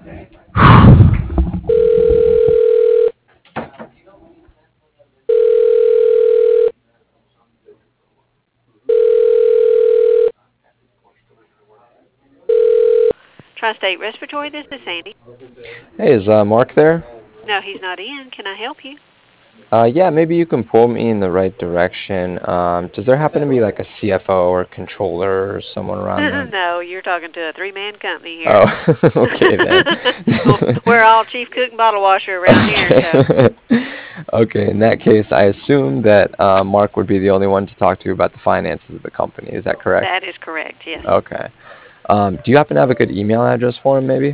Tri-State Respiratory, this is Sandy. Hey, is Mark there? No, he's not in. Can I help you? Yeah, maybe you can pull me in the right direction. Does there happen to be like a CFO or controller or someone around there? No, you're talking to a three-man company here. Oh, okay then. We're all chief cook and bottle washer around here, so. Okay. Okay, in that case, I assume that Mark would be the only one to talk to about the finances of the company. Is that correct? That is correct, yes. Okay. Do you happen to have a good email address for him, maybe?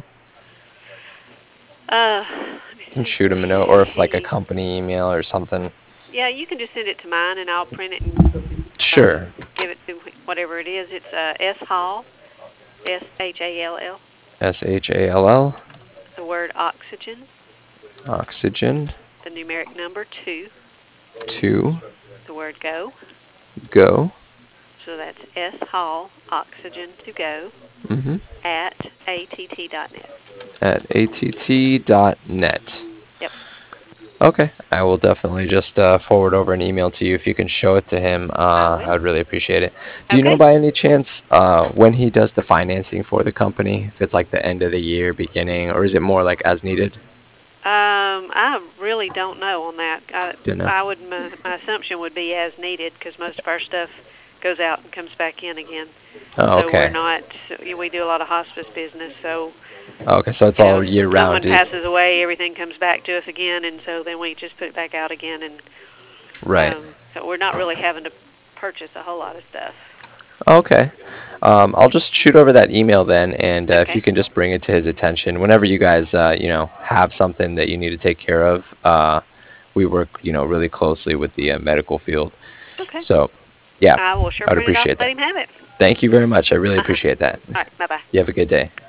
Let me You can shoot him a note, or if like a see. company email or something. Yeah, you can just send it to mine, and I'll print it and Sure. give it to whatever it is. It's S Hall, Shall, SHALL, the word oxygen, oxygen, the numeric number 2, to the word go. go. So that's S Hall, oxygen to go, Mm-hmm. at att.net. At att.net. Yep. Okay, I will definitely just forward over an email to you if you can show it to him. I will. I'd really appreciate it. Do you know Okay. by any chance when he does the financing for the company, if it's like the end of the year, beginning, or is it more like as needed? I really don't know on that. Do you know? My assumption would be as needed because most of our stuff goes out and comes back in again. Oh, So we're okay. not. We do a lot of hospice business. So Okay, so it's all year someone round. passes away, everything comes back to us again, and so then we just put it back out again, and Right. so we're not really having to purchase a whole lot of stuff. Okay. I'll just shoot over that email then, and if Okay. you can just bring it to his attention whenever you guys, have something that you need to take care of. We work, really closely with the medical field. Okay. So, yeah, I will sure I would print it off appreciate and let that. him have it. Thank you very much. I really Uh-huh. appreciate that. All right. Bye-bye. You have a good day.